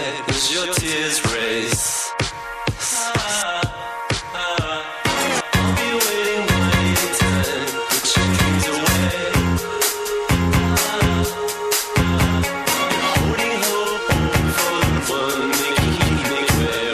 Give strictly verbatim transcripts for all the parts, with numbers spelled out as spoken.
night as your tears race. I'll be waiting, waiting, put your dreams away. You're holding hope for the one that can keep me away.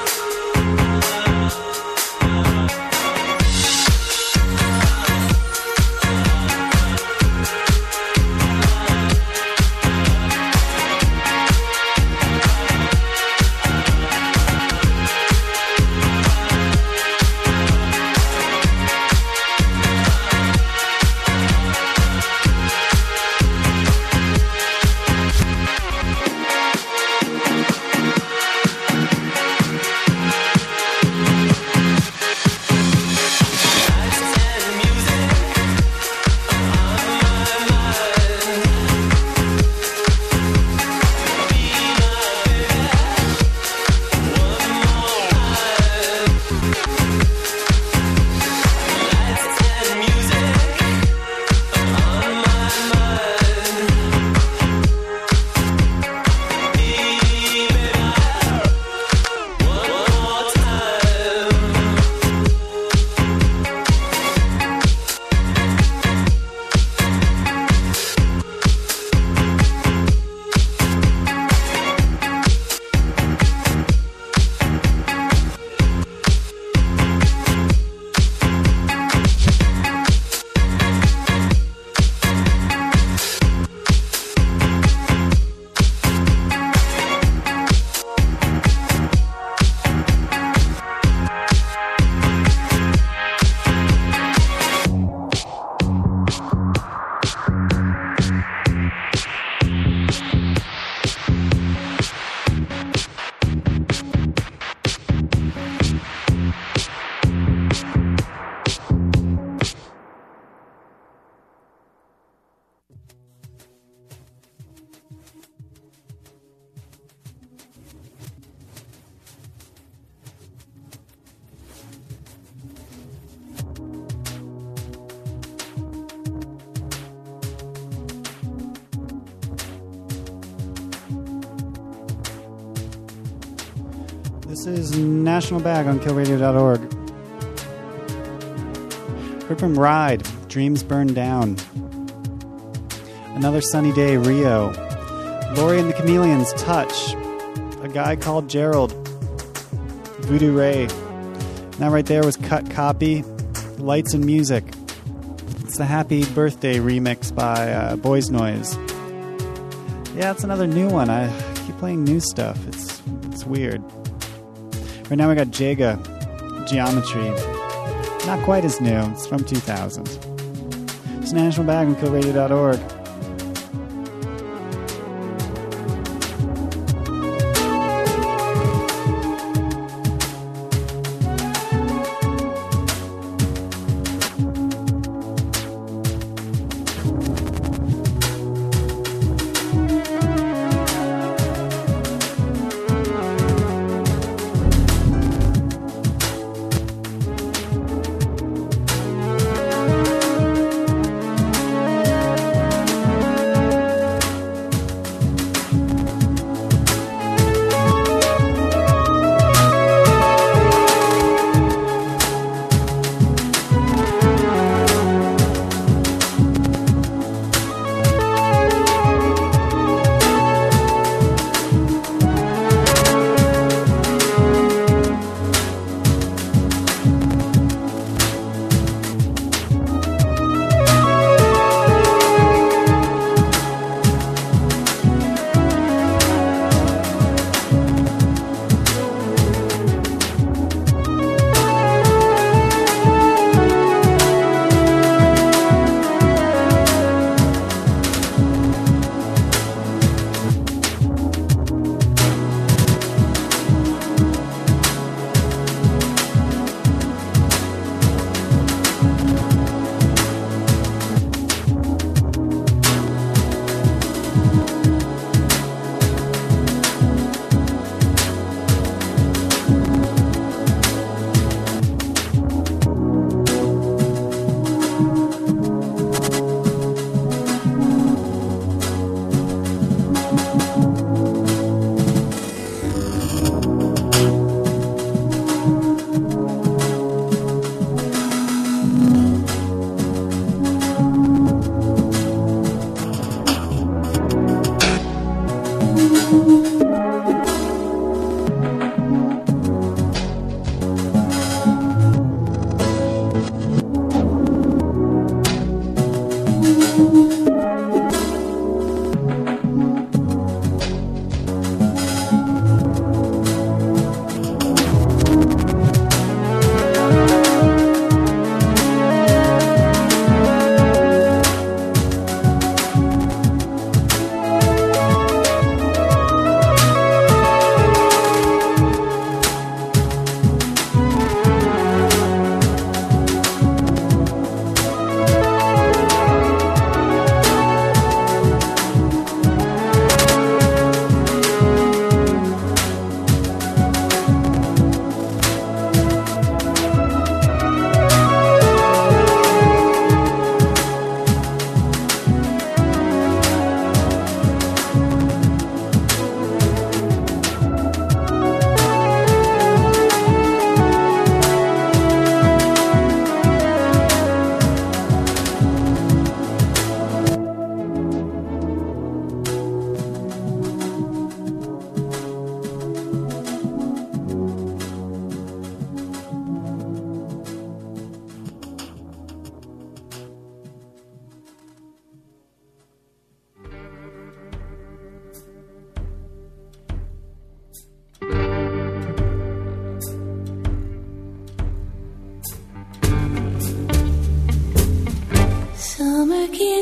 This is National Bag on kill radio dot org. Heard from Ride, Dreams Burn Down. Another Sunny Day, Rio. Lori and the Chameleons, Touch. A Guy Called Gerald, Voodoo Ray. And that right there was Cut Copy, Lights and Music. It's the Happy Birthday remix by uh, Boys Noise. Yeah, it's another new one. I keep playing new stuff. It's it's weird. Right now we got Jega, Geometry. Not quite as new. It's from two thousand. It's National Bag on kill radio dot org.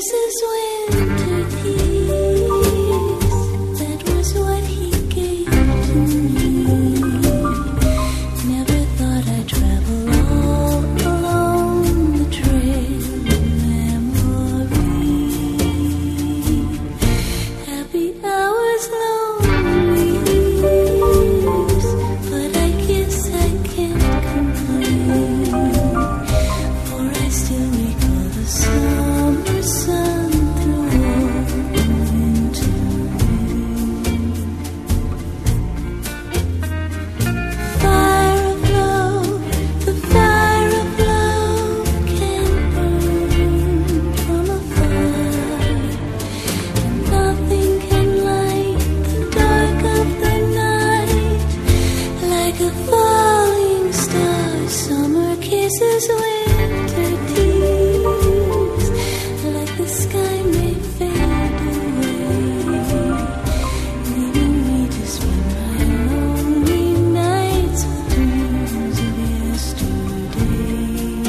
kisses, winter tears. That was what he gave to me. Never thought I'd travel all along the trail of memory. Happy hours, lonely years, but I guess I can't complain, for I still recall the summer sun through all the winter rain. Fire of love, the fire of love can burn from afar, and nothing can light the dark of the night like a falling star. Summer kisses, winter tears, like the sky may fade away, leaving me to spend my lonely nights with dreams of yesterday.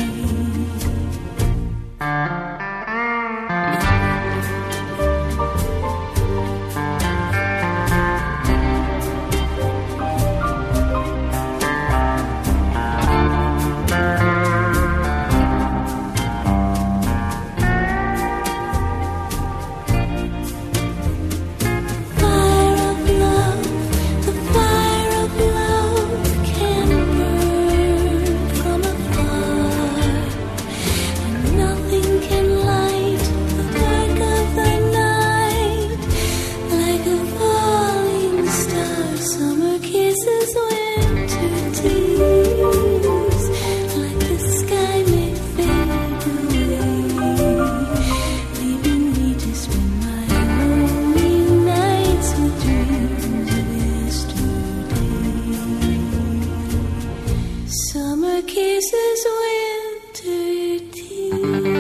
Fire of love, the fire of love can burn from afar, and nothing can light the dark of the night like a falling star. Summer kisses, winter tears, like the sky may fade away, leaving me to spend my lonely nights with dreams of yesterday. Summer kisses, winter tears.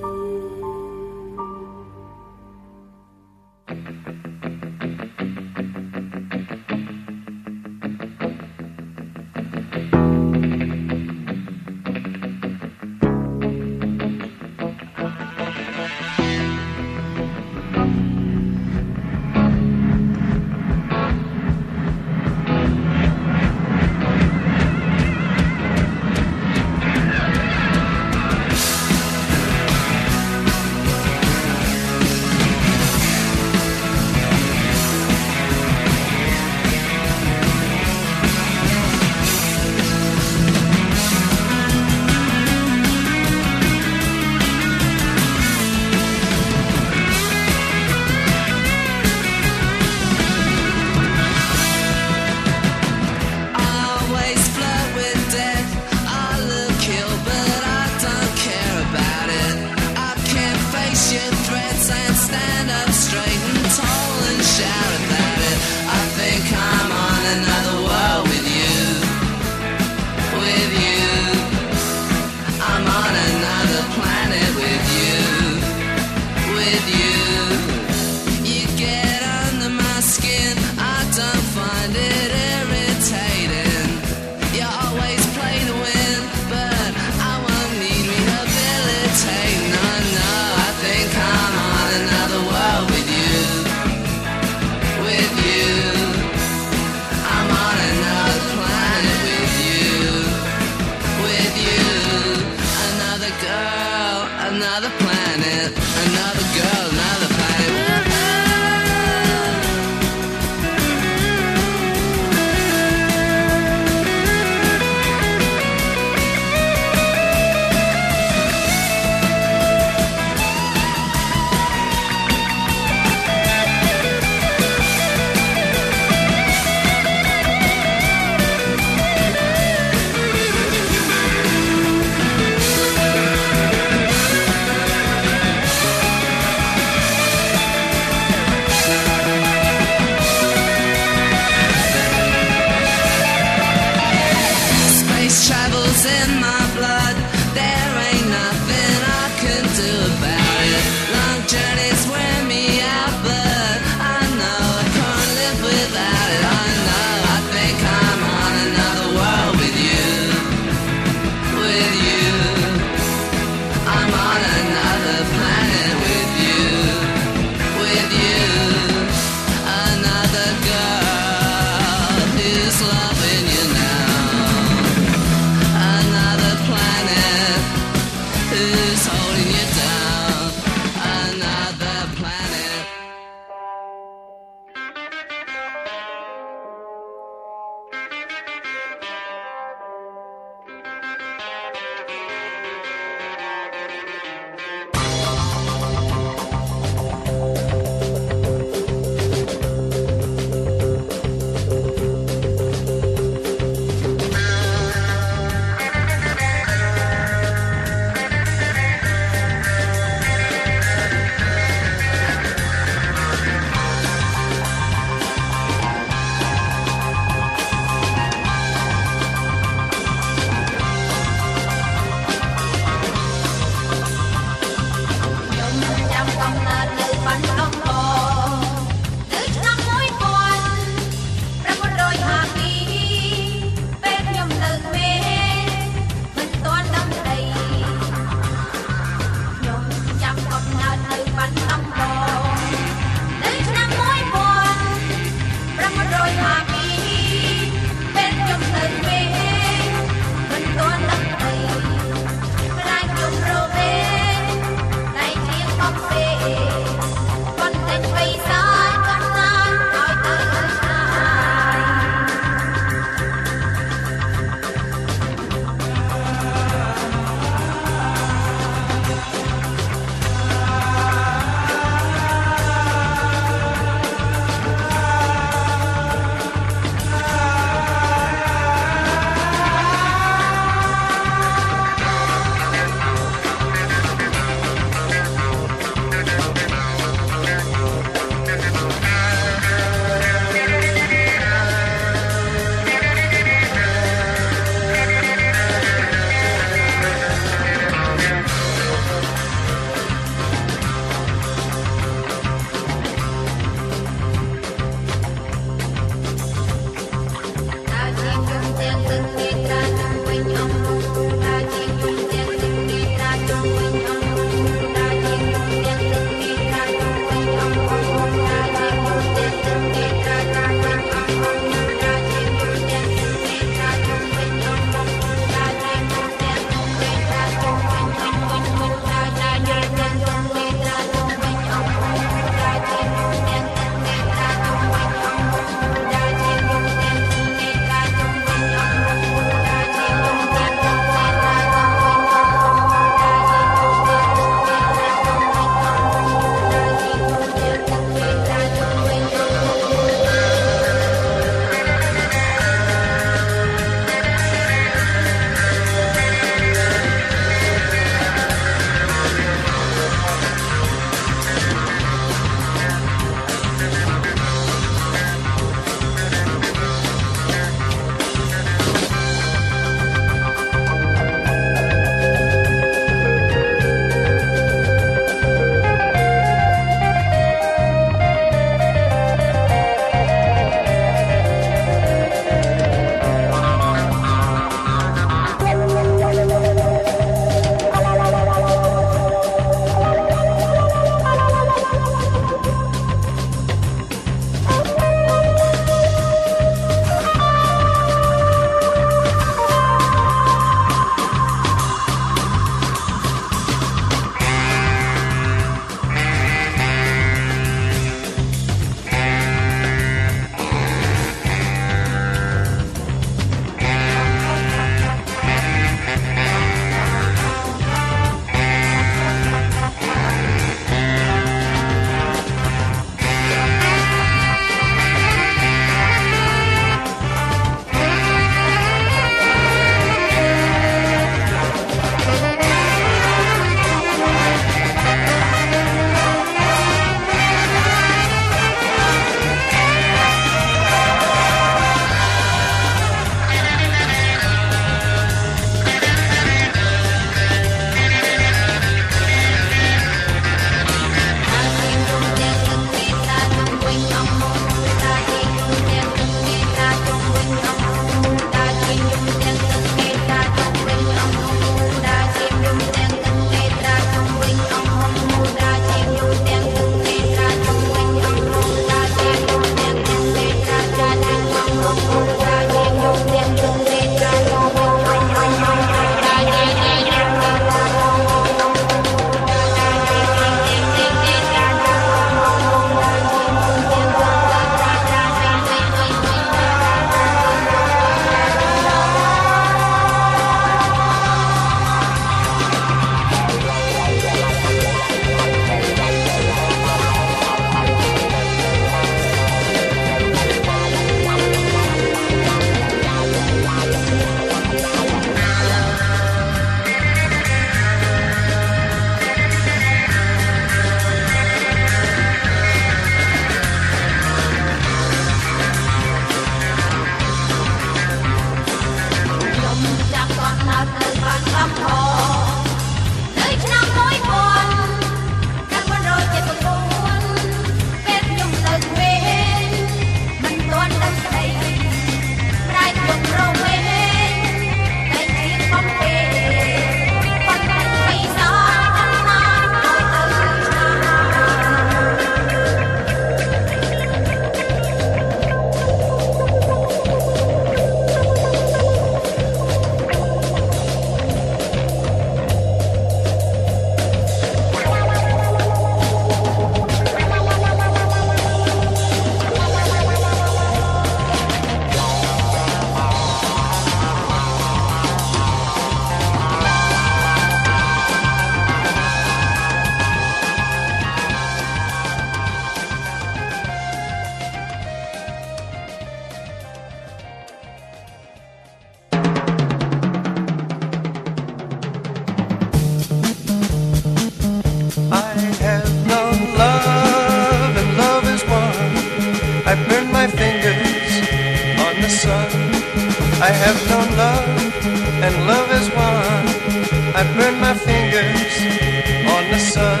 I burned my fingers on the sun. I have known love, and love is one. I burned my fingers on the sun.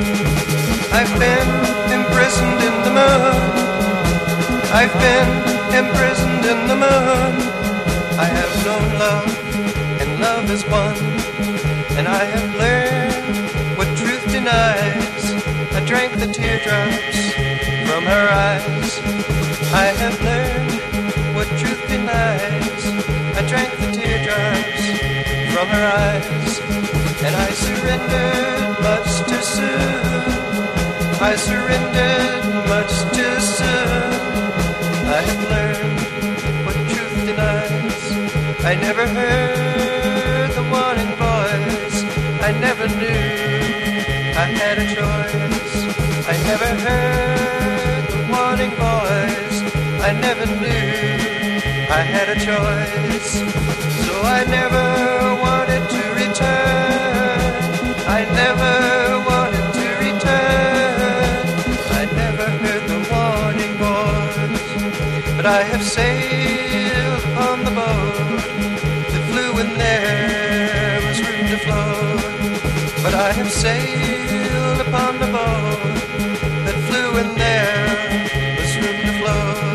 I've been imprisoned in the moon. I've been imprisoned in the moon. I have known love, and love is one. And I have learned what truth denies. I drank the teardrops from her eyes. I have learned what truth denies. I drank the teardrops from her eyes. And I surrendered much too soon. I surrendered much too soon. I have learned what truth denies. I never heard the warning voice. I never knew I had a choice. I never heard the warning voice. I never knew I had a choice. So I never wanted to return. I never wanted to return. I never heard the warning voice. But I have sailed on the boat that flew when there was room to float. But I have sailed upon the boat that flew when there was room to float.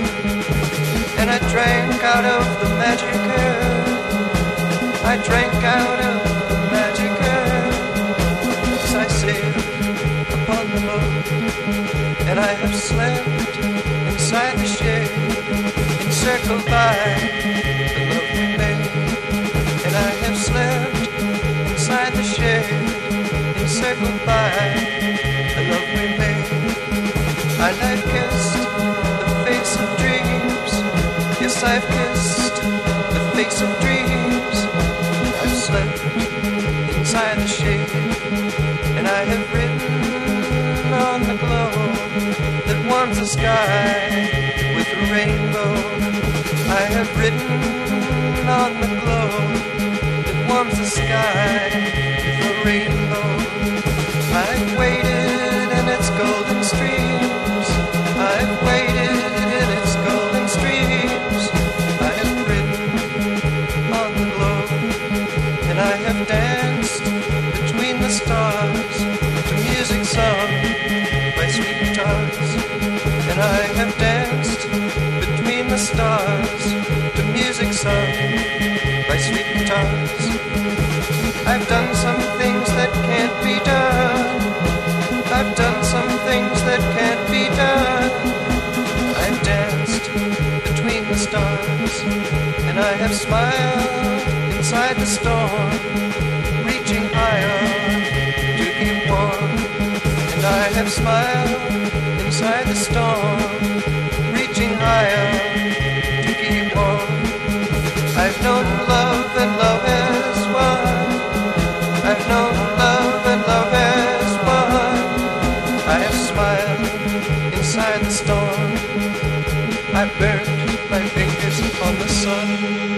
And I drank out of the magic urn. I drank out of the magic urn as I sailed upon the boat. And I have slept inside the shade, encircled by the love we made. And I have slept inside the shade, encircled by the love we made. And I've kissed the face of dreams. Yes, I've kissed the face of dreams. I've slept inside the shade, and I have written on the globe that warms the sky with a rainbow. I have written on the globe that warms the sky with a rainbow. I've waited in its golden streams. I've waited in its golden streams. I have written on the globe, and I have danced between the stars to music sung by sweet guitars. And I have danced between the stars to music sung by sweet guitars. I've done some things that can't be done. I've done some things that can't be done. I've danced between the stars, and I have smiled inside the storm, reaching higher to keep warm. And I have smiled inside the storm, reaching higher to keep warm. I've known love and love as one. I've known love and love as one. I have smiled inside the storm. I burned my fingers on the sun.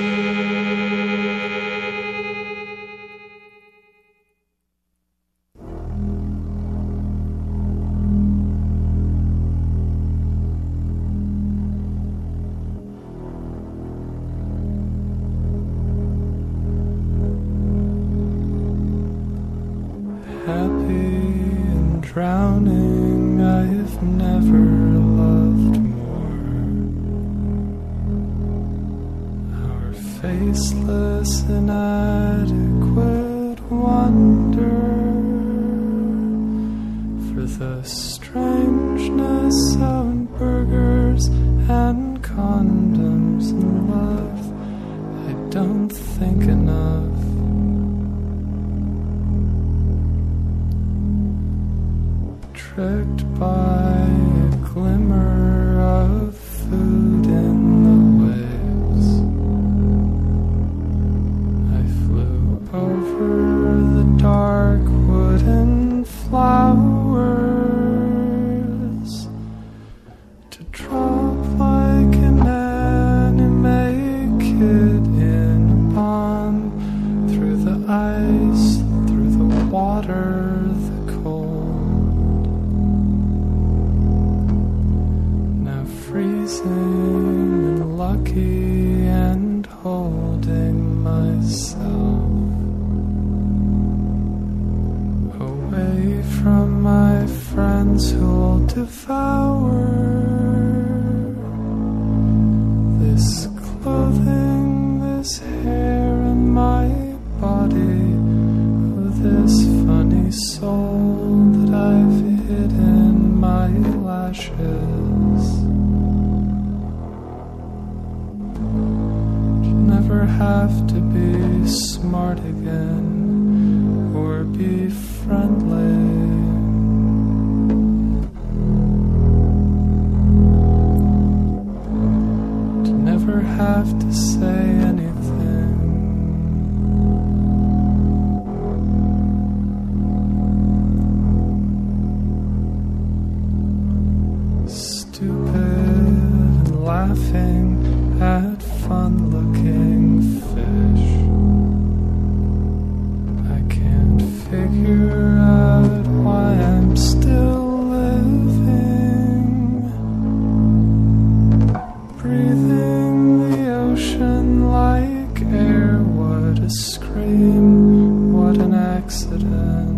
Drowning, I've never loved more. Our faceless, inadequate wonder for the strangeness of burgers and condoms and love. I don't think enough. Tricked by a glimmer of food in the waves, I flew over the dark wooden flowers to drop amazing and lucky and holding myself away from my friends who'll devour this clothing, this hair and my body, this funny soul that I've hid in my lashes. You never have to be smart again or be friendly. You never have to say anything. Stupid and laughing at fun-looking fish. I can't figure out why I'm still living, breathing the ocean like air. What a scream, what an accident.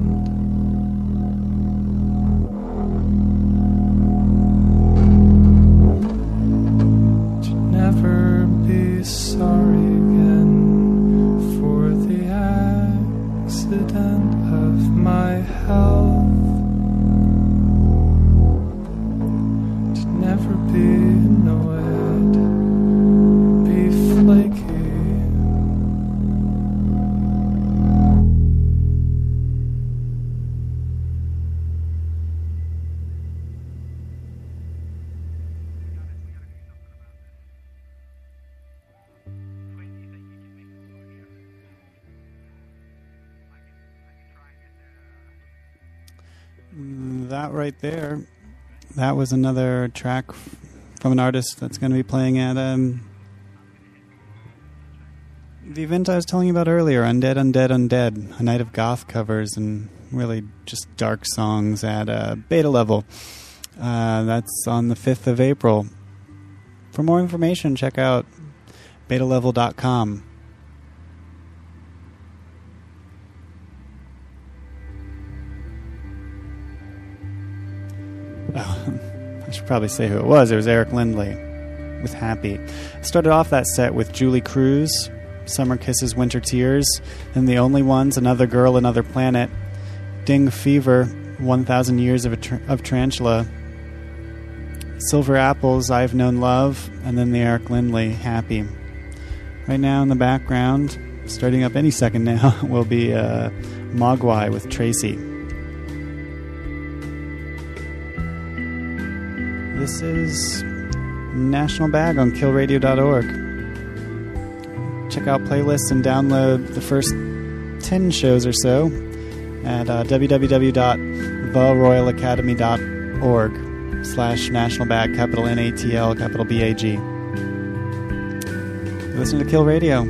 Never be sorry again for the accident of my health. To never be annoyed, be flaky. That right there, that was another track from an artist that's going to be playing at um, the event I was telling you about earlier, Undead, Undead, Undead, a night of goth covers and really just dark songs at uh, Beta Level. Uh, that's on the fifth of April. For more information, check out beta level dot com. Oh, I should probably say who it was. It was Eric Lindley with Happy. Started off that set with Julie Cruz, Summer Kisses, Winter Tears, and The Only Ones, Another Girl, Another Planet, Ding Fever, one thousand Years of, a tr- of Tarantula, Silver Apples, I've Known Love, and then the Eric Lindley, Happy. Right now in the background, starting up any second now, will be uh, Mogwai with Tracy. This is National Bag on kill radio dot org. Check out playlists and download the first ten shows or so at uh, w w w dot the royal academy dot org slash national bag, capital N A T L, capital B A G. Listen to Kill Radio.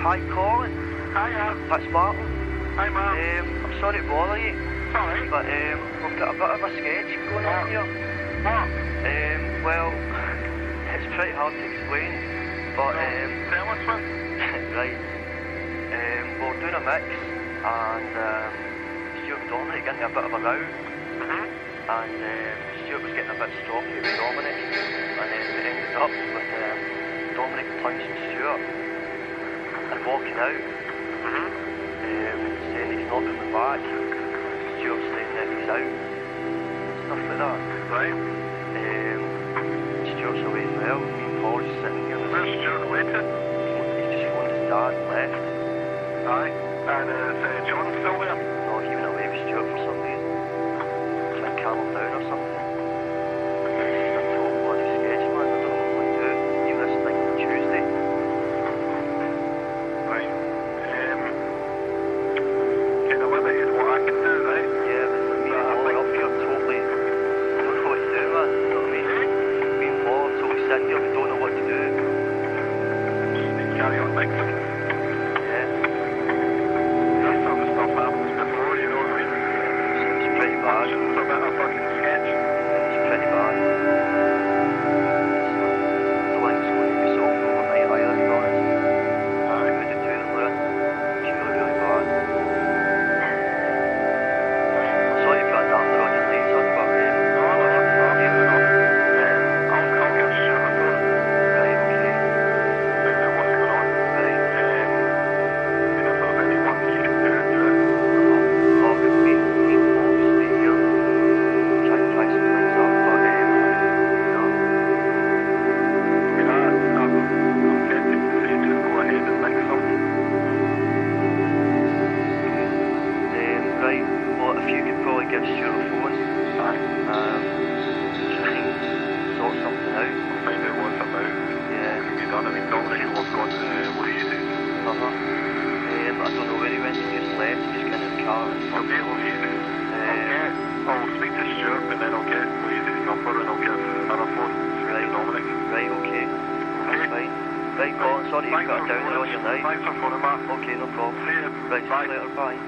Hi, Colin. Hiya. That's Martin. Hi, Mark. Um, I'm sorry to bother you, Sorry. but um, we've got a bit of a sketch going on here. What? Um, well, it's pretty hard to explain, but um, Tell us one. right. Um, we're doing a mix, and um, Stuart and Dominic got into a bit of a row, Mm-hmm. and um, Stuart was getting a bit stroppy with Dominic, and then it ended up with um, Dominic punching Stuart and walking out, Mm-hmm. um, saying he's not coming back. Stuart saying that he's out, stuff like that. Right. Um, Stuart's away as well. Me and Paul are just sitting here. And Where's Stuart waiting? he's just phoned his dad and left. Aye. And uh, is uh, John still there? No, he went away with Stuart for some reason. Like calmed down or something. It's just a total bloody sketch, man. I don't know what to do. Even this thing on Tuesday. Right. Um, kind of limited what I can do, right? Yeah, but me and Paul are up here totally don't know what to do, man. You know what I mean? Me and Paul are totally sitting here, we don't know what to do. Just need to carry on mixing. Yeah, This sort of stuff happens before, you know what I mean? it's pretty bad. It's a bit of fucking sketch. It's pretty bad. The link's going to be soft overnight either, to be honest. Aye. Put the two of them there. It's really, really bad. I'm sorry to put a damper on your night, son, but um, No, no, no, no, fair enough. Um, I'll, I'll give Stuart a phone. right, okay, Find out what's going on. right. Um, and if there's any work you can do, do it. I'll get me, me and Paul to stay here. Try and try some things up, but um, you know, I mean, I, I'm, I'm tempted to say just go ahead and mix something. um, right, well, if you could probably give Stuart a phone, Aye. um, try and sort something out. Find out what's about. Yeah. Can be done. I mean, Dominic was gone to Louise's. Uh-huh. Um, I don't know where he went, he just left, he just got in his car and I'll get Louise's. I'll get, I'll speak to Stuart and then I'll get Louise's number and I'll give her a phone. Speak Right. to Dominic. Right, okay. That's Okay. fine. Right, Colin, sorry you've Thanks got a for downer on phoning. your night. Thanks for phoning, Mark. Okay, no problem. See you. Right, see Bye. you later, bye.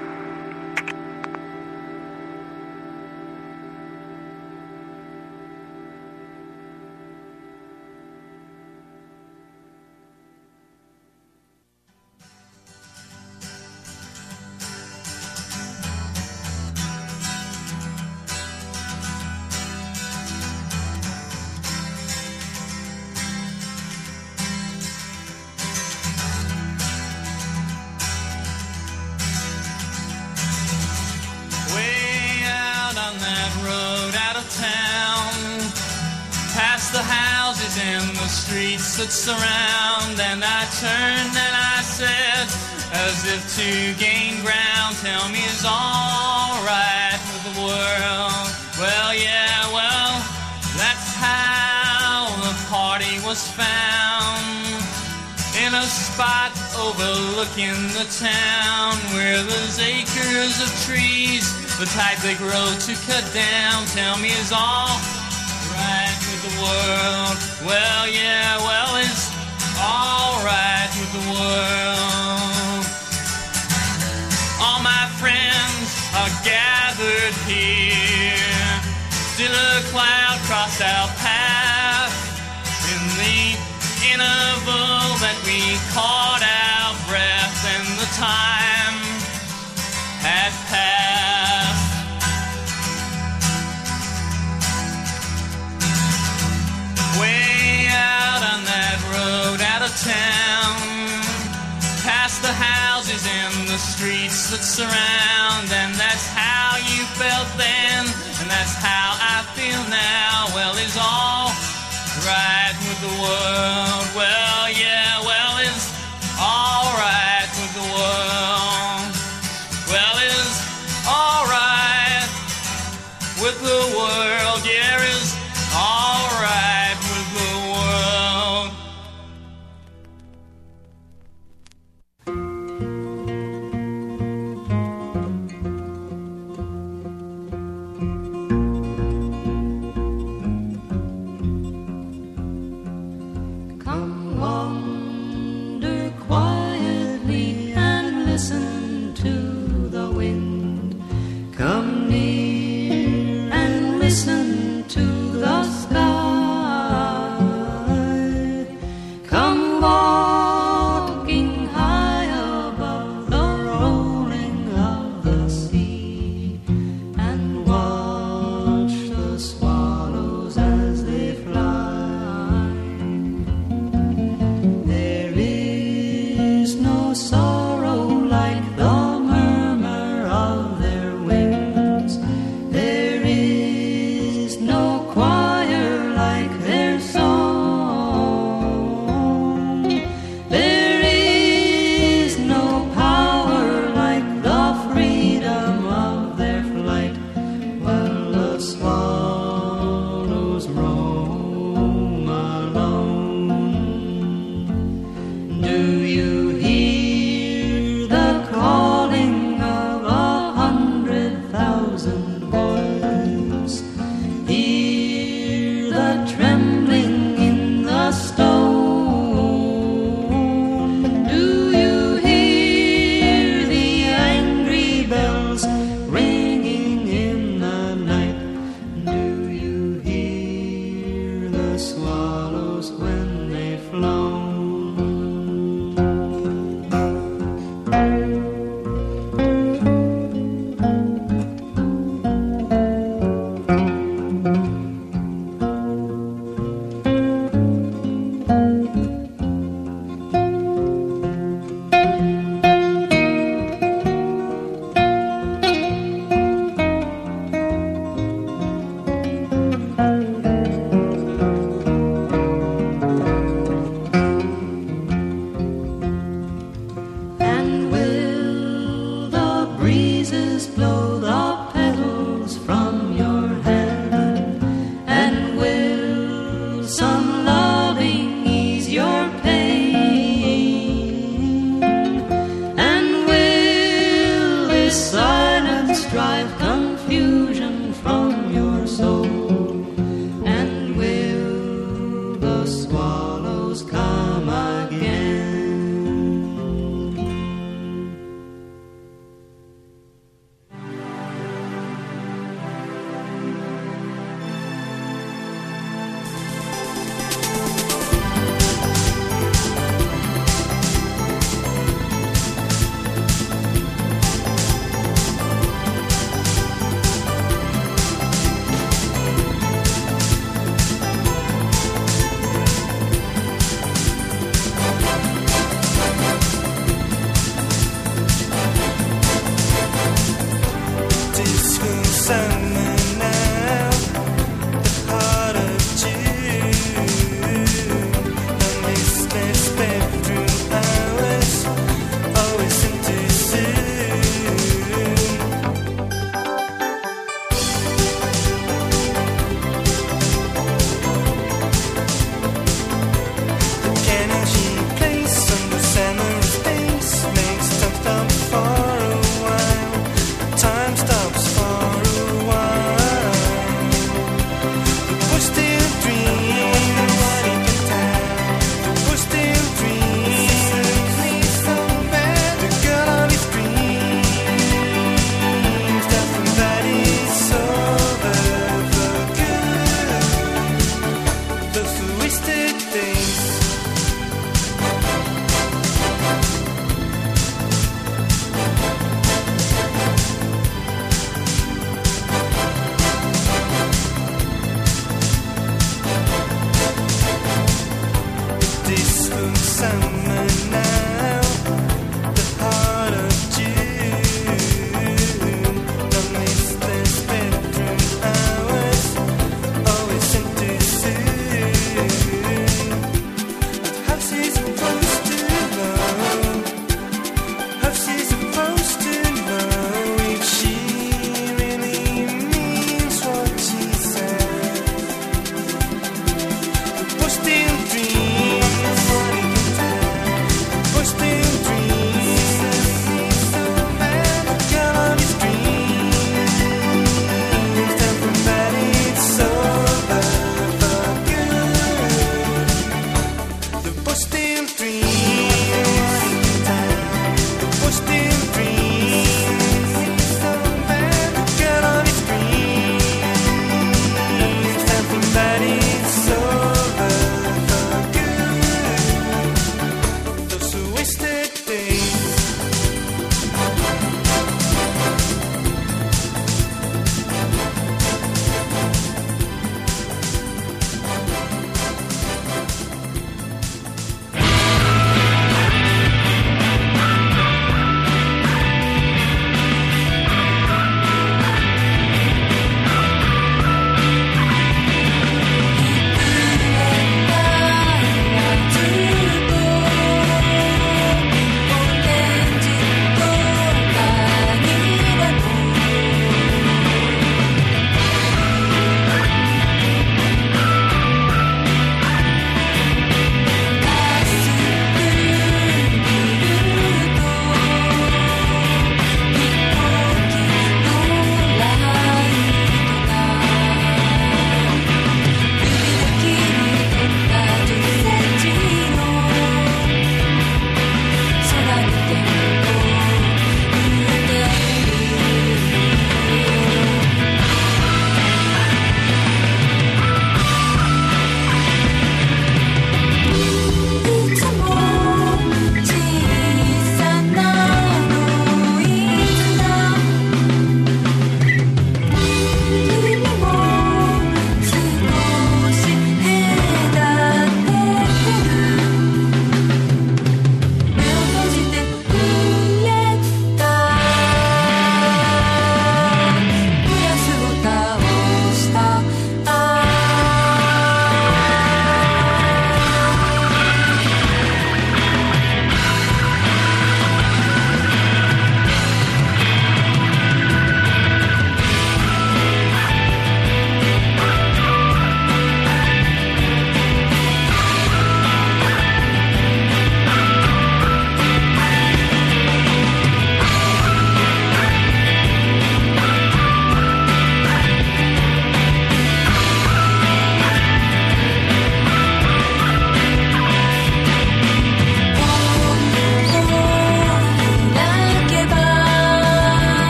Way out on that road out of town, past the houses and the streets that surround, and I turned and I said, as if to gain ground, tell me is all right with the world. Well, yeah, well, that's how the party was found. In a spot overlooking the town where there's acres of trees, the type they grow to cut down. Tell me is all right with the world. Well, yeah, well, it's all right with the world. All my friends are gathered here. Still a cloud crossed our path in the interval that we caught our breath, and the time had passed. Way out on that road out of town, past the houses and the streets that surround, and that's how you felt then, and that's how I feel now. Well, it's all right with the world. Well, yeah, well, it's all right with the world. Well, it's all right with the world. Yeah, it's all right with the world. Come wander quietly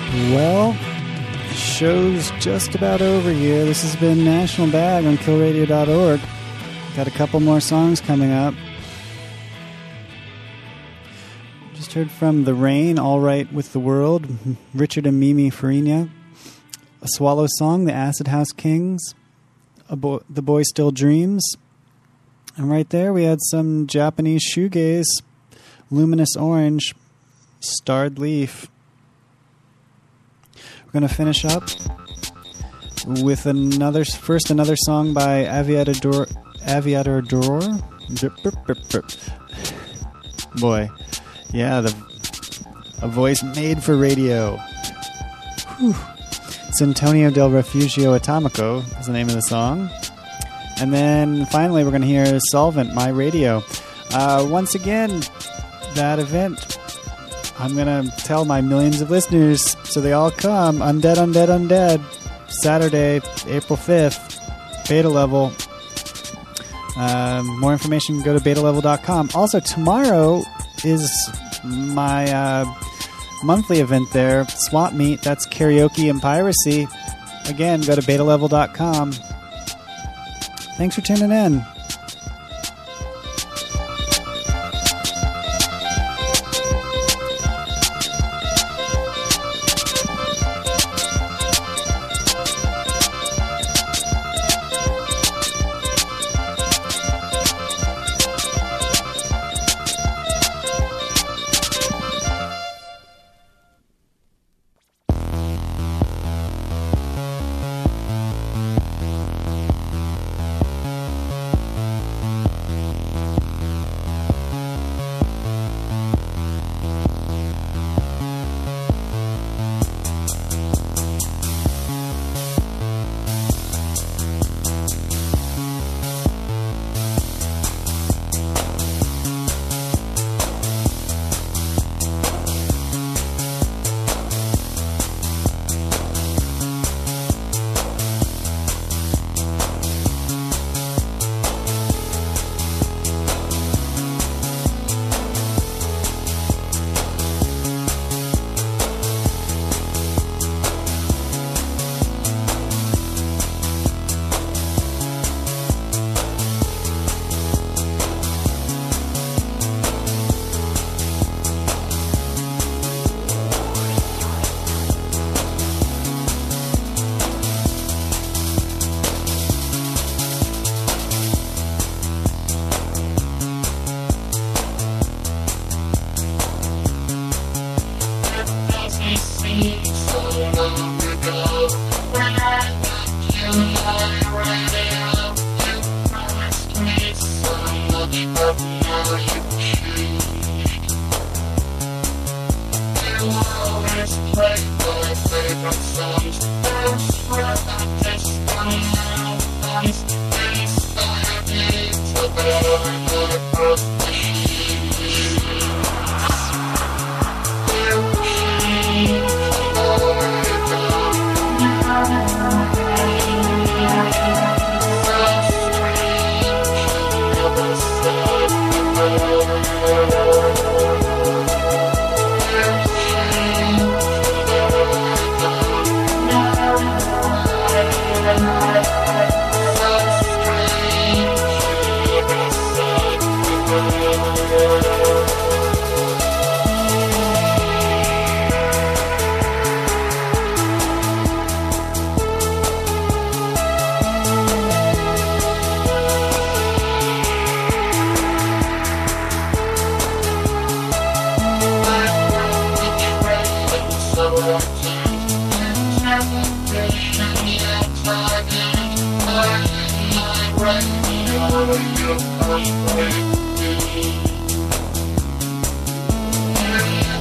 Well, show's just about over here. This has been National Bag on kill radio dot org. Got a couple more songs coming up. Just heard from The Rain, All Right with the World, Richard and Mimi Farina. A Swallow Song, The Acid House Kings, a bo- The Boy Still Dreams. And right there we had some Japanese shoegaze, Luminous Orange, Starred Leaf. We're going to finish up with another, first another song by Aviador, Aviador. Boy, yeah, the a voice made for radio. Whew. It's Antonio del Refugio Atomico is the name of the song. And then finally we're going to hear Solvent, My Radio. Uh, once again, that event, I'm going to tell my millions of listeners so they all come. Undead, Undead, Undead. Saturday, April fifth. Beta level. Um, more information, go to beta level dot com. Also, tomorrow is my uh, monthly event there. Swap Meet. That's karaoke and piracy. Again, go to beta level dot com. Thanks for tuning in.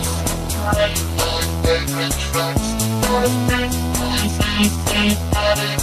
Favorite tracks, those things, those things, things,